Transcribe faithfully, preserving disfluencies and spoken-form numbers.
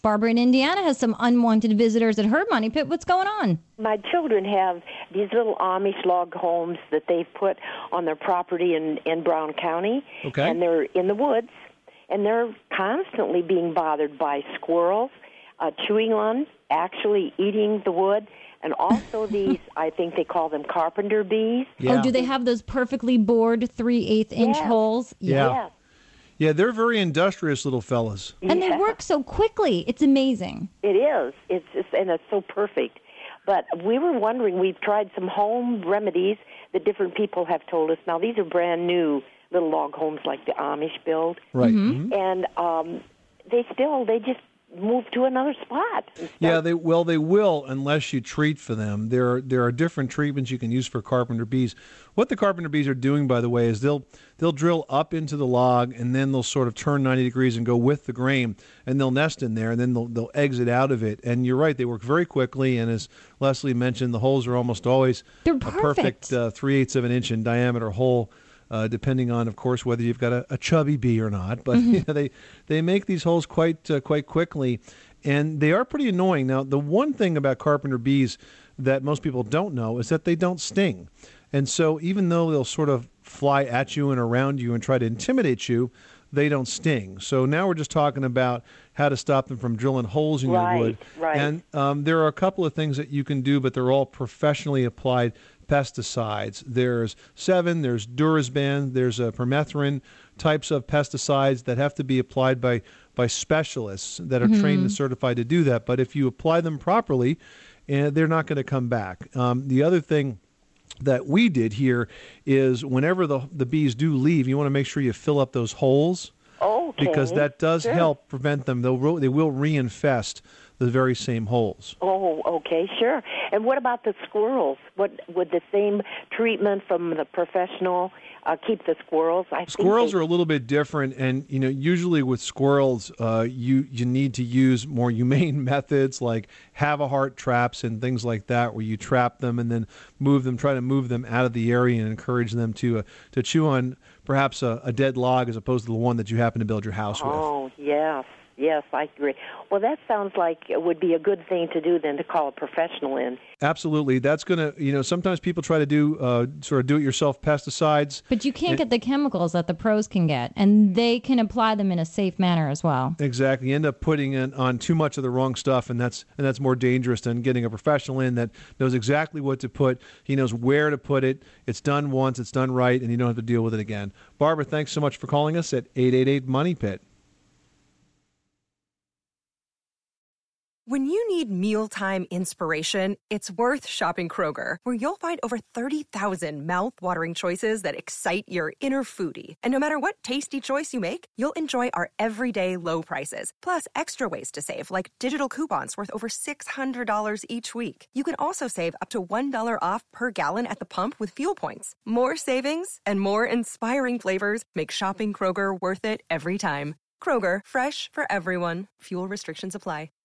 Barbara in Indiana has some unwanted visitors at her money pit. What's going on? My children have these little Amish log homes that they've put on their property in, in Brown County. Okay. And they're in the woods, and they're constantly being bothered by squirrels, uh, chewing on, actually eating the wood, and also these, I think they call them carpenter bees. Yeah. Oh, do they have those perfectly bored three-eighth inch Yes. holes? Yeah. Yes. Yeah, they're very industrious little fellas. And they Yeah. work so quickly. It's amazing. It is. It's, it's and it's so perfect. But we were wondering, we've tried some home remedies that different people have told us. Now, these are brand new little log homes like the Amish build. Right. Mm-hmm. Mhm. And um, they still, they just move to another spot. and Yeah, start- they well they will unless you treat for them. There are, there are different treatments you can use for carpenter bees. What the carpenter bees are doing, by the way, is they'll they'll drill up into the log and then they'll sort of turn ninety degrees and go with the grain, and they'll nest in there and then they'll they'll exit out of it. And you're right, they work very quickly. And as Leslie mentioned, the holes are almost always They're a perfect. perfect uh, three eighths of an inch in diameter hole. Uh, depending on, of course, whether you've got a, a chubby bee or not, but Mm-hmm. you know, they they make these holes quite uh, quite quickly, and they are pretty annoying. Now, the one thing about carpenter bees that most people don't know is that they don't sting, and so even though they'll sort of fly at you and around you and try to intimidate you, they don't sting. So now we're just talking about how to stop them from drilling holes in Right, your wood, right. and um, there are a couple of things that you can do, but they're all professionally applied pesticides. There's Sevin, there's Durazban, there's a permethrin types of pesticides that have to be applied by, by specialists that are trained and certified to do that. But if you apply them properly, uh, they're not going to come back. Um, the other thing that we did here is whenever the, the bees do leave, you want to make sure you fill up those holes. Okay. Because that does Sure. help prevent them. They'll ro- they will reinfest the very same holes. Oh, okay, sure. And what about the squirrels? What would the same treatment from the professional uh, keep the squirrels? I Squirrels think are a little bit different, and you know, usually with squirrels, uh, you you need to use more humane methods like have-a-heart traps and things like that, where you trap them and then move them, try to move them out of the area and encourage them to uh, to chew on perhaps a, a dead log as opposed to the one that you happen to build your house with. Oh, yes. Yes, I agree. Well, that sounds like it would be a good thing to do then, to call a professional in. Absolutely, that's going to, you know, sometimes people try to do uh, sort of do-it-yourself pesticides. But you can't And- get the chemicals that the pros can get, and they can apply them in a safe manner as well. Exactly. You end up putting in on too much of the wrong stuff, and that's and that's more dangerous than getting a professional in that knows exactly what to put. He knows where to put it. It's done once, it's done right, and you don't have to deal with it again. Barbara, thanks so much for calling us at eight eight eight Money Pit. When you need mealtime inspiration, it's worth shopping Kroger, where you'll find over thirty thousand mouth-watering choices that excite your inner foodie. And no matter what tasty choice you make, you'll enjoy our everyday low prices, plus extra ways to save, like digital coupons worth over six hundred dollars each week. You can also save up to one dollar off per gallon at the pump with fuel points. More savings and more inspiring flavors make shopping Kroger worth it every time. Kroger, fresh for everyone. Fuel restrictions apply.